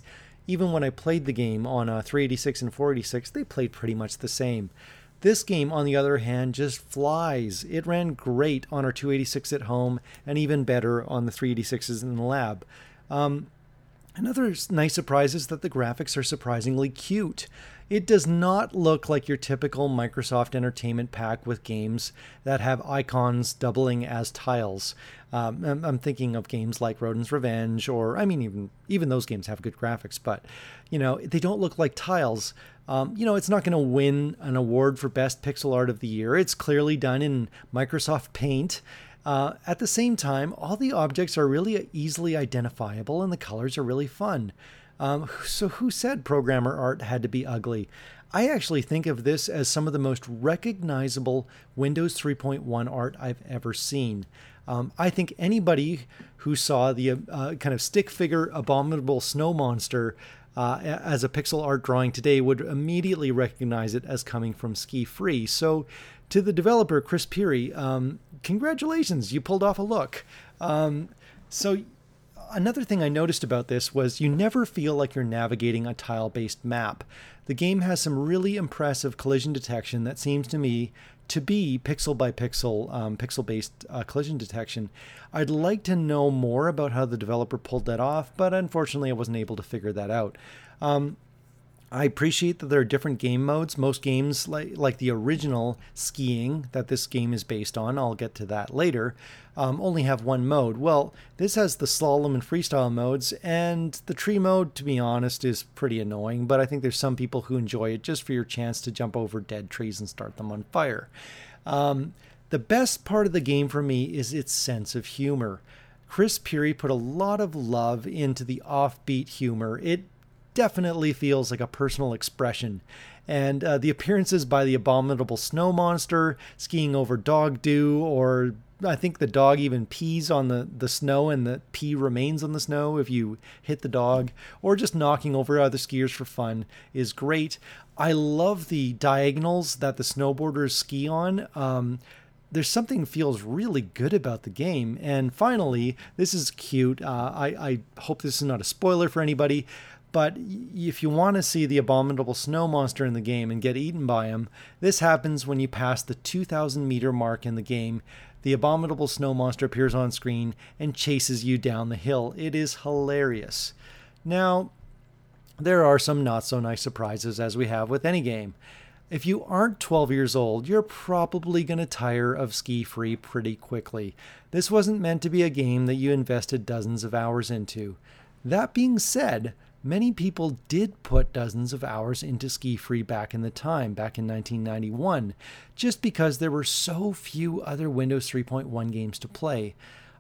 S1: even when I played the game on a three eighty-six and four eighty-six, they played pretty much the same. This game, on the other hand, just flies. It ran great on our two eighty-six at home and even better on the three eighty-sixes in the lab. Um, another nice surprise is that the graphics are surprisingly cute. It does not look like your typical Microsoft Entertainment Pack with games that have icons doubling as tiles. Um, I'm, I'm thinking of games like Rodin's Revenge, or I mean, even even those games have good graphics, but you know, they don't look like tiles. Um, you know, it's not going to win an award for Best Pixel Art of the Year. It's clearly done in Microsoft Paint. Uh, at the same time, all the objects are really easily identifiable and the colors are really fun. Um, so who said programmer art had to be ugly? I actually think of this as some of the most recognizable Windows three point one art I've ever seen. Um, I think anybody who saw the uh, kind of stick figure abominable snow monster uh, as a pixel art drawing today would immediately recognize it as coming from SkiFree. So to the developer, Chris Peary, um, congratulations, you pulled off a look. Um, so Another thing I noticed about this was you never feel like you're navigating a tile-based map. The game has some really impressive collision detection that seems to me to be pixel by pixel, um, pixel-based uh, collision detection. I'd like to know more about how the developer pulled that off, but unfortunately I wasn't able to figure that out. Um, I appreciate that there are different game modes. Most games, like like the original skiing that this game is based on, I'll get to that later, um, only have one mode. Well, this has the slalom and freestyle modes, and the tree mode, to be honest, is pretty annoying, but I think there's some people who enjoy it just for your chance to jump over dead trees and start them on fire. Um, the best part of the game for me is its sense of humor. Chris Peary put a lot of love into the offbeat humor. It definitely feels like a personal expression. And uh, the appearances by the abominable snow monster, skiing over dog dew, or I think the dog even pees on the, the snow and the pee remains on the snow if you hit the dog, or just knocking over other skiers for fun is great. I love the diagonals that the snowboarders ski on. Um, There's something that feels really good about the game. And finally, this is cute. Uh, I, I hope this is not a spoiler for anybody, but if you want to see the abominable snow monster in the game and get eaten by him, this happens when you pass the two thousand meter mark in the game. The abominable snow monster appears on screen and chases you down the hill. It is hilarious. Now, there are some not so nice surprises, as we have with any game. If you aren't twelve years old, you're probably going to tire of SkiFree pretty quickly. This wasn't meant to be a game that you invested dozens of hours into. That being said, many people did put dozens of hours into SkiFree back in the time, back in nineteen ninety-one, just because there were so few other Windows three point one games to play.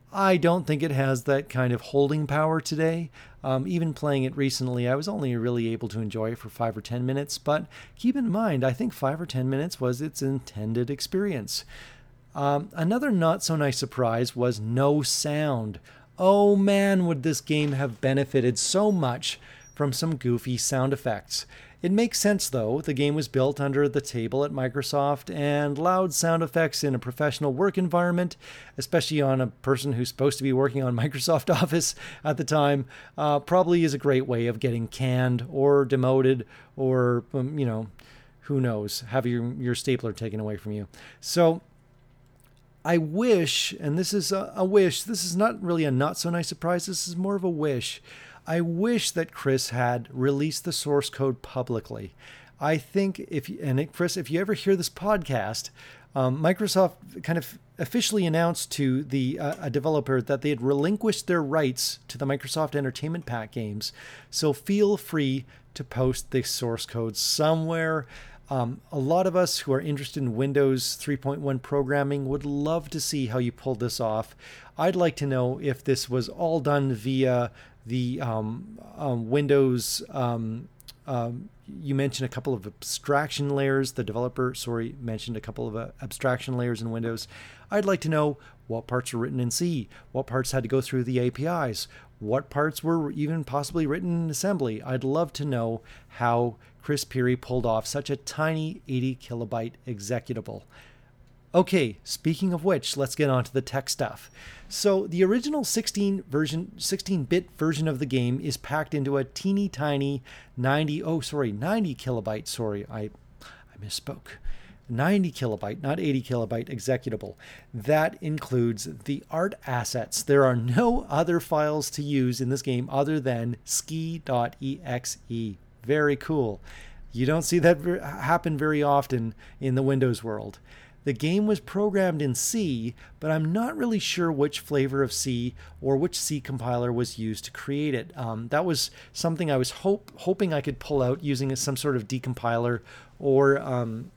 S1: I don't think it has that kind of holding power today. Um, even playing it recently, I was only really able to enjoy it for five or ten minutes, but keep in mind, I think five or ten minutes was its intended experience. Um, another not so nice surprise was no sound. Oh man, would this game have benefited so much from some goofy sound effects. It makes sense though, the game was built under the table at Microsoft, and loud sound effects in a professional work environment, especially on a person who's supposed to be working on Microsoft Office at the time, uh, probably is a great way of getting canned or demoted or, um, you know, who knows, have your, your stapler taken away from you. So I wish, and this is a, a wish, this is not really a not so nice surprise, this is more of a wish. I wish that Chris had released the source code publicly. I think if, and Chris, if you ever hear this podcast, um, Microsoft kind of officially announced to the uh, a developer that they had relinquished their rights to the Microsoft Entertainment Pack games. So feel free to post the source code somewhere. Um, a lot of us who are interested in Windows three point one programming would love to see how you pulled this off. I'd like to know if this was all done via the um, um, Windows. Um, um, you mentioned a couple of abstraction layers. The developer, sorry, mentioned a couple of uh, abstraction layers in Windows. I'd like to know what parts are written in C, what parts had to go through the A P Is, what parts were even possibly written in assembly. I'd love to know how Chris Peary pulled off such a tiny eighty kilobyte executable. Okay, speaking of which, let's get on to the tech stuff. So the original sixteen version, sixteen-bit version of the game is packed into a teeny tiny ninety, oh sorry, ninety kilobyte, sorry, I, I misspoke. ninety kilobyte, not eighty kilobyte executable. That includes the art assets. There are no other files to use in this game other than ski dot E X E. Very cool. You don't see that happen very often in the Windows world. The game was programmed in C, but I'm not really sure which flavor of C or which C compiler was used to create it. Um, that was something I was hope, hoping I could pull out using some sort of decompiler or um,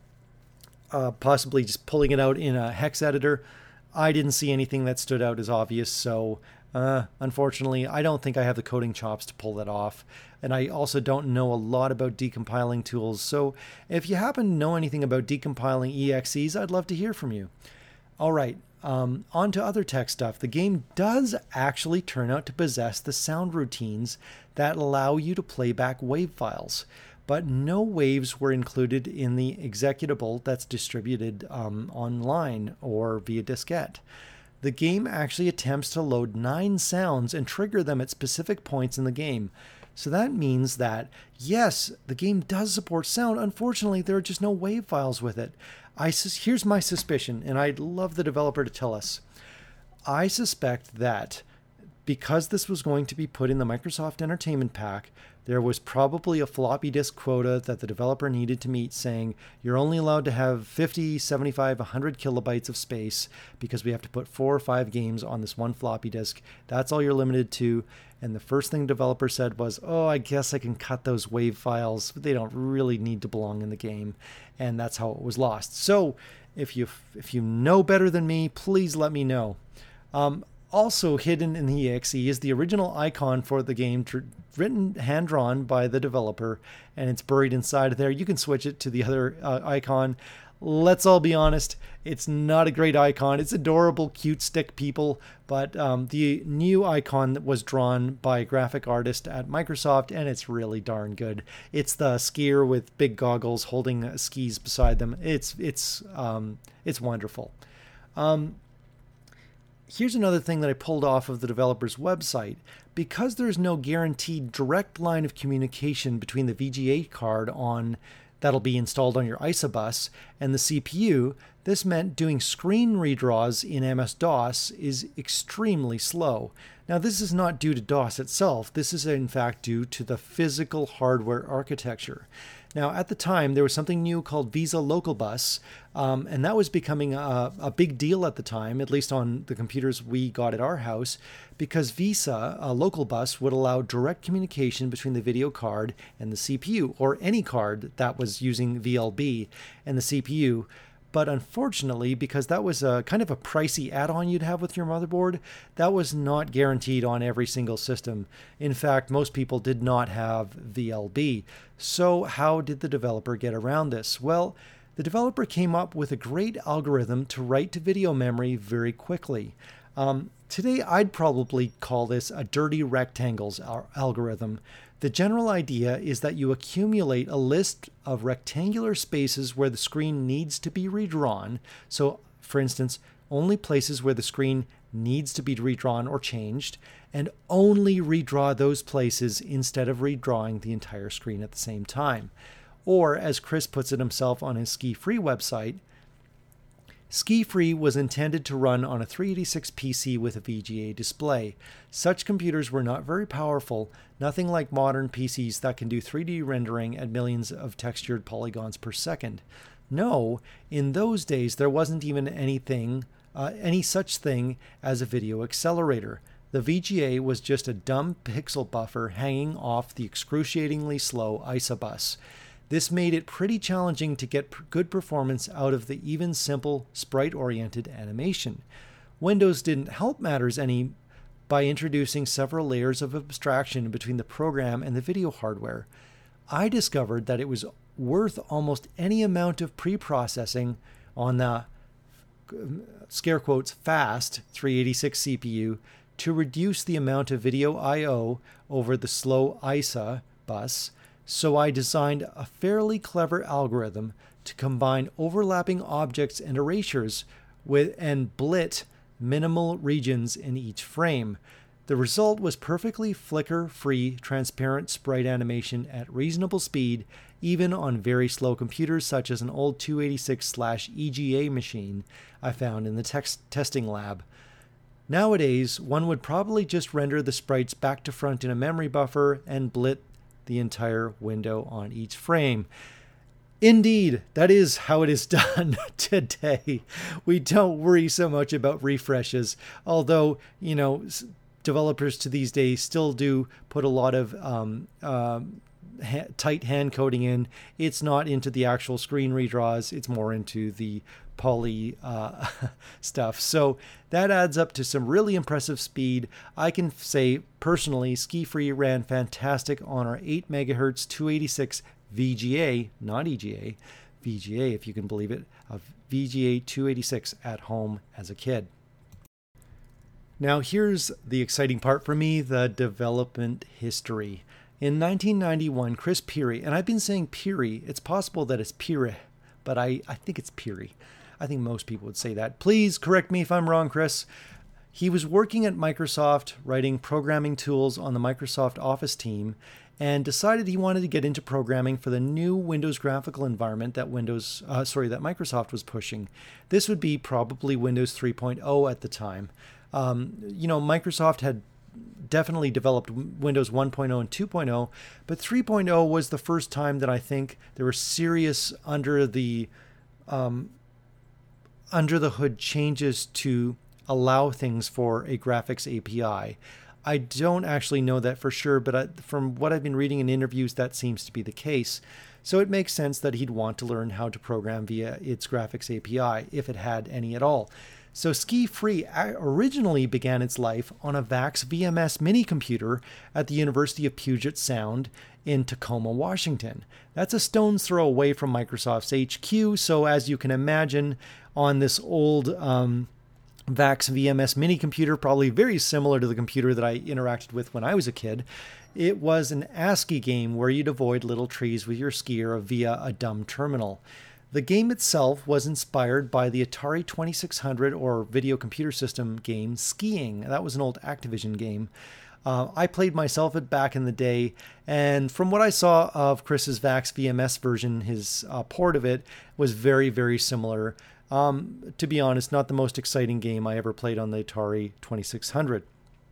S1: uh, possibly just pulling it out in a hex editor. I didn't see anything that stood out as obvious, so uh, unfortunately, I don't think I have the coding chops to pull that off. And I also don't know a lot about decompiling tools, so if you happen to know anything about decompiling E X Es, I'd love to hear from you. All right, um, on to other tech stuff. The game does actually turn out to possess the sound routines that allow you to play back wave files, but no waves were included in the executable that's distributed um, online or via diskette. The game actually attempts to load nine sounds and trigger them at specific points in the game. So that means that, yes, the game does support sound. Unfortunately, there are just no wave files with it. I sus- here's my suspicion, and I'd love the developer to tell us. I suspect that because this was going to be put in the Microsoft Entertainment Pack, there was probably a floppy disk quota that the developer needed to meet, saying you're only allowed to have fifty, seventy-five, one hundred kilobytes of space because we have to put four or five games on this one floppy disk. That's all you're limited to. And the first thing the developer said was, oh, I guess I can cut those wave files. They don't really need to belong in the game. And that's how it was lost. So if you if you know better than me, please let me know. Um, Also hidden in the E X E is the original icon for the game, tr- written, hand-drawn by the developer, and it's buried inside of there. You can switch it to the other uh, icon. Let's all be honest, it's not a great icon. It's adorable, cute stick people, but um, the new icon was drawn by a graphic artist at Microsoft, and it's really darn good. It's the skier with big goggles holding skis beside them. It's it's um, it's wonderful. Um, Here's another thing that I pulled off of the developer's website. Because there's no guaranteed direct line of communication between the V G A card on that'll be installed on your Isobus and the C P U, this meant doing screen redraws in M S DOS is extremely slow. Now, this is not due to DOS itself. This is in fact due to the physical hardware architecture. Now, at the time, there was something new called Visa Local Bus, um, and that was becoming a, a big deal at the time, at least on the computers we got at our house, because Visa, a local bus, would allow direct communication between the video card and the C P U, or any card that was using V L B and the C P U. But unfortunately, because that was a kind of a pricey add-on you'd have with your motherboard, that was not guaranteed on every single system. In fact, most people did not have V L B. So how did the developer get around this? Well, the developer came up with a great algorithm to write to video memory very quickly. Um, today, I'd probably call this a dirty rectangles al- algorithm. The general idea is that you accumulate a list of rectangular spaces where the screen needs to be redrawn. So, for instance, only places where the screen needs to be redrawn or changed, and only redraw those places instead of redrawing the entire screen at the same time. Or, as Chris puts it himself on his Ski-Free website, Ski-Free was intended to run on a three eighty-six P C with a V G A display. Such computers were not very powerful, nothing like modern P Cs that can do three D rendering at millions of textured polygons per second. No, in those days there wasn't even anything, uh, any such thing as a video accelerator. The V G A was just a dumb pixel buffer hanging off the excruciatingly slow Isobus. This made it pretty challenging to get good performance out of the even simple sprite-oriented animation. Windows didn't help matters any by introducing several layers of abstraction between the program and the video hardware. I discovered that it was worth almost any amount of pre-processing on the, scare quotes, fast three eighty-six C P U to reduce the amount of video I O over the slow I S A bus. So I designed a fairly clever algorithm to combine overlapping objects and erasures with and blit minimal regions in each frame. The result was perfectly flicker-free, transparent sprite animation at reasonable speed, even on very slow computers such as an old two eighty-six E G A machine I found in the text testing lab. Nowadays, one would probably just render the sprites back to front in a memory buffer and blit the entire window on each frame. Indeed, that is how it is done today. We don't worry so much about refreshes, although, you know, developers to these days still do put a lot of um, uh, ha- tight hand coding in. It's not into the actual screen redraws. It's more into the poly uh, stuff. So that adds up to some really impressive speed. I can say personally, SkiFree ran fantastic on our eight megahertz two eighty-six V G A, not E G A, V G A if you can believe it, of V G A two eighty-six at home as a kid. Now here's the exciting part for me, the development history. In nineteen ninety-one, Chris Pirrie, and I've been saying Pirrie, it's possible that it's Pirrie, but I, I think it's Pirrie. I think most people would say that. Please correct me if I'm wrong, Chris. He was working at Microsoft, writing programming tools on the Microsoft Office team, and decided he wanted to get into programming for the new Windows graphical environment that Windows, uh, sorry, that Microsoft was pushing. This would be probably Windows three point oh at the time. Um, you know, Microsoft had definitely developed Windows one point oh and two point oh, but three point oh was the first time that I think there were serious under the um, under the hood changes to allow things for a graphics A P I. I don't actually know that for sure, but I, from what I've been reading in interviews, that seems to be the case. So it makes sense that he'd want to learn how to program via its graphics A P I, if it had any at all. So SkiFree originally began its life on a VAX V M S mini computer at the University of Puget Sound in Tacoma, Washington. That's a stone's throw away from Microsoft's H Q, so as you can imagine, on this old um, VAX V M S mini computer, probably very similar to the computer that I interacted with when I was a kid, it was an ASCII game where you'd avoid little trees with your skier via a dumb terminal. The game itself was inspired by the Atari twenty-six hundred or video computer system game Skiing. That was an old Activision game. Uh, I played myself it back in the day, and from what I saw of Chris's VAX V M S version, his uh, port of it was very, very similar. Um, to be honest, not the most exciting game I ever played on the Atari twenty-six hundred.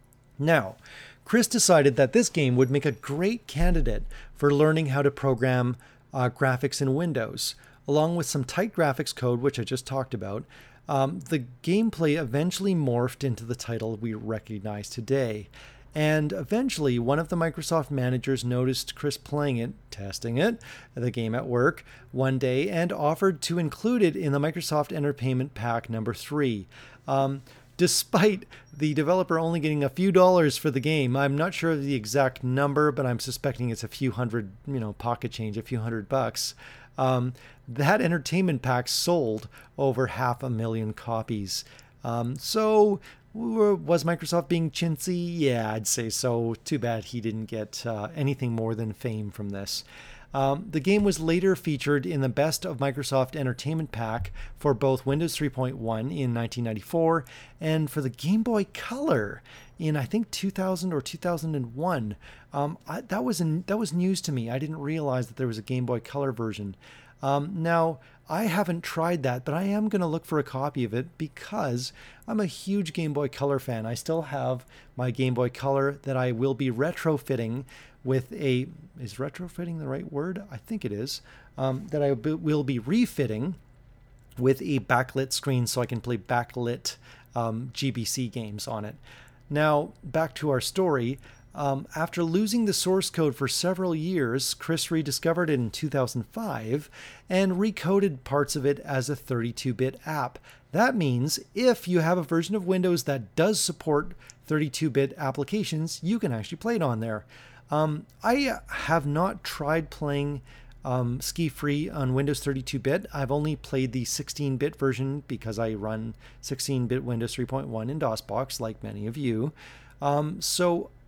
S1: Now, Chris decided that this game would make a great candidate for learning how to program uh, graphics in Windows. Along with some tight graphics code, which I just talked about, um, the gameplay eventually morphed into the title we recognize today. And eventually, one of the Microsoft managers noticed Chris playing it, testing it, the game at work, one day, and offered to include it in the Microsoft Entertainment Pack number three. Um, despite the developer only getting a few dollars for the game, I'm not sure of the exact number, but I'm suspecting it's a few hundred, you know, pocket change, a few hundred bucks. Um, that entertainment pack sold over half a million copies. Um, so was Microsoft being chintzy? Yeah, I'd say so. Too bad he didn't get uh, anything more than fame from this. Um, the game was later featured in the Best of Microsoft Entertainment Pack for both Windows three point one in nineteen ninety-four and for the Game Boy Color in, I think, two thousand or two thousand one. Um, I, that was in, that was news to me. I didn't realize that there was a Game Boy Color version. Um, now, I haven't tried that, but I am going to look for a copy of it because I'm a huge Game Boy Color fan. I still have my Game Boy Color that I will be retrofitting with a, is retrofitting the right word? I think it is, um, that I b- will be refitting with a backlit screen so I can play backlit um, G B C games on it. Now, back to our story. Um, after losing the source code for several years, Chris rediscovered it in two thousand five and recoded parts of it as a thirty-two bit app. That means if you have a version of Windows that does support thirty-two bit applications, you can actually play it on there. Um, I have not tried playing um, SkiFree on Windows thirty-two bit. I've only played the sixteen bit version because I run sixteen bit Windows three point one in DOSBox, like many of you. Um, so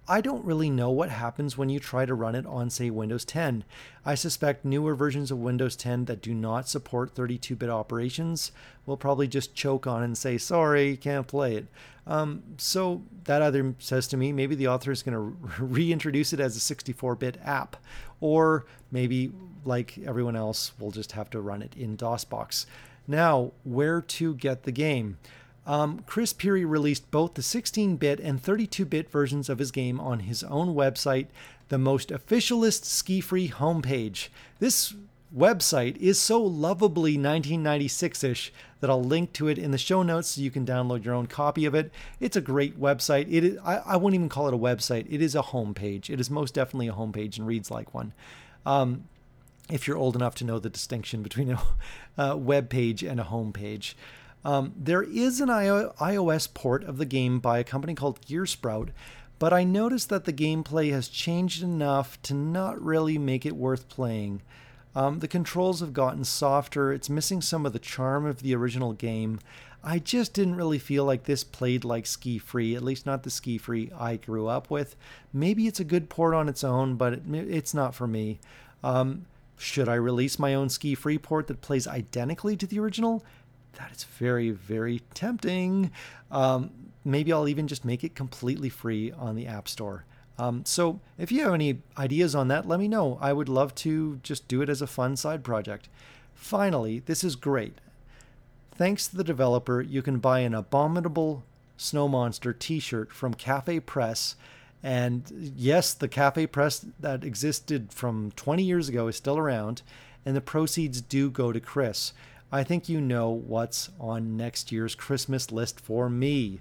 S1: I don't really know what happens when you try to run it on, say, Windows ten. I suspect newer versions of Windows ten that do not support thirty-two bit operations will probably just choke on it and say, sorry, can't play it. Um, so that either says to me, maybe the author is going to reintroduce it as a sixty-four bit app, or maybe, like everyone else, we'll just have to run it in DOSBox. Now, where to get the game? Um, Chris Peary released both the sixteen bit and thirty-two bit versions of his game on his own website, the most officialist ski-free homepage. This website is so lovably nineteen ninety-six-ish that I'll link to it in the show notes so you can download your own copy of it. It's a great website. It is, I, I won't even call it a website. It is a homepage. It is most definitely a homepage and reads like one. Um, if you're old enough to know the distinction between a, a web page and a homepage. Um, there is an iOS port of the game by a company called Gearsprout, but I noticed that the gameplay has changed enough to not really make it worth playing. Um, the controls have gotten softer. It's missing some of the charm of the original game. I just didn't really feel like this played like Ski Free, at least not the Ski Free I grew up with. Maybe it's a good port on its own, but it, it's not for me. Um, should I release my own Ski Free port that plays identically to the original? That is very, very tempting. Um, maybe I'll even just make it completely free on the App Store. Um, so if you have any ideas on that, let me know. I would love to just do it as a fun side project. Finally, this is great. Thanks to the developer, you can buy an Abominable Snow Monster t-shirt from Cafe Press. And yes, the Cafe Press that existed from twenty years ago is still around, and the proceeds do go to Chris. I think you know what's on next year's Christmas list for me.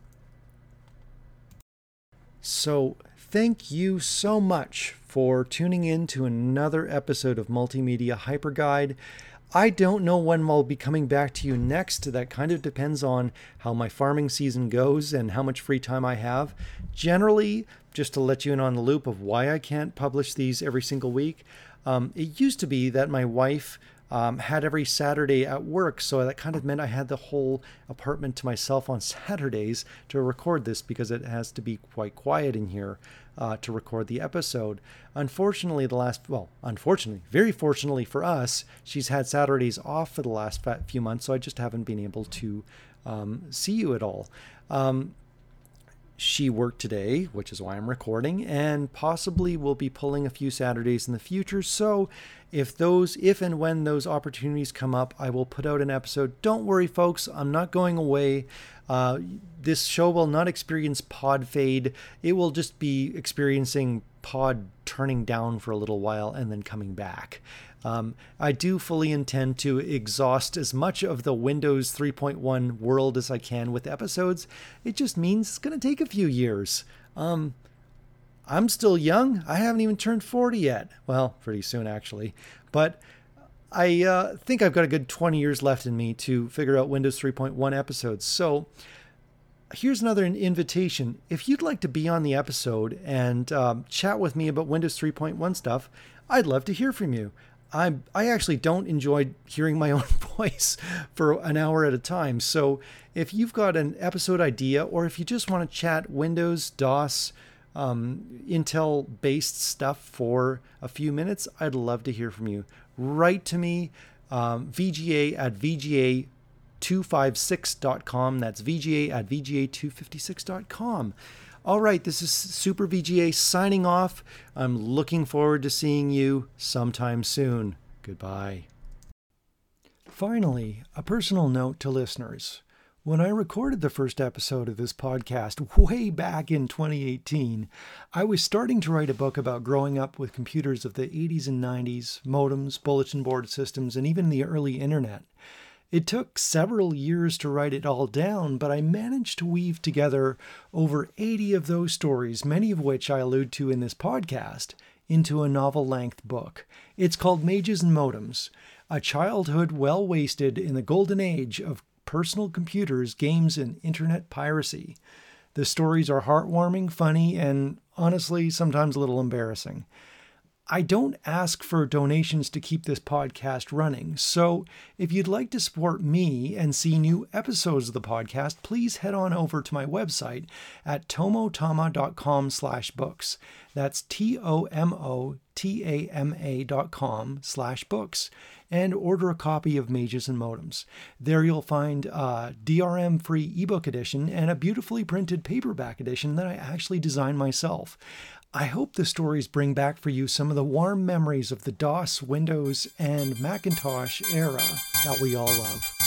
S1: So thank you so much for tuning in to another episode of Multimedia Hyper Guide. I don't know when I'll be coming back to you next. That kind of depends on how my farming season goes and how much free time I have. Generally, just to let you in on the loop of why I can't publish these every single week, um, it used to be that my wife Um, had every Saturday at work, so that kind of meant I had the whole apartment to myself on Saturdays to record this because it has to be quite quiet in here uh, to record the episode. Unfortunately, the last, well, unfortunately, very fortunately for us, she's had Saturdays off for the last few months, so I just haven't been able to um, see you at all. Um, She worked today, which is why I'm recording, and possibly will be pulling a few Saturdays in the future. So if those, if and when those opportunities come up, I will put out an episode. Don't worry, folks. I'm not going away. Uh, this show will not experience pod fade. It will just be experiencing pod turning down for a little while and then coming back. Um, I do fully intend to exhaust as much of the Windows three point one world as I can with episodes. It just means it's going to take a few years. Um, I'm still young. I haven't even turned forty yet. Well, pretty soon, actually. But I uh, think I've got a good twenty years left in me to figure out Windows three point one episodes. So here's another invitation. If you'd like to be on the episode and um, chat with me about Windows three point one stuff, I'd love to hear from you. I I actually don't enjoy hearing my own voice for an hour at a time. So if you've got an episode idea, or if you just want to chat Windows, DOS, um, Intel-based stuff for a few minutes, I'd love to hear from you. Write to me, um, V G A at V G A two fifty-six dot com. That's V G A at V G A two fifty-six dot com. All right, this is Super V G A signing off. I'm looking forward to seeing you sometime soon. Goodbye. Finally, a personal note to listeners. When I recorded the first episode of this podcast way back in twenty eighteen, I was starting to write a book about growing up with computers of the eighties and nineties, modems, bulletin board systems, and even the early internet. It took several years to write it all down, but I managed to weave together over eighty of those stories, many of which I allude to in this podcast, into a novel-length book. It's called Mages and Modems, a childhood well wasted in the golden age of personal computers, games, and internet piracy. The stories are heartwarming, funny, and honestly, sometimes a little embarrassing. I don't ask for donations to keep this podcast running, so if you'd like to support me and see new episodes of the podcast, please head on over to my website at tomotama.com slash books. That's T-O-M-O-T-A-M-A dot com slash books, and order a copy of Mages and Modems. There you'll find a D R M-free ebook edition and a beautifully printed paperback edition that I actually designed myself. I hope the stories bring back for you some of the warm memories of the DOS, Windows, and Macintosh era that we all love.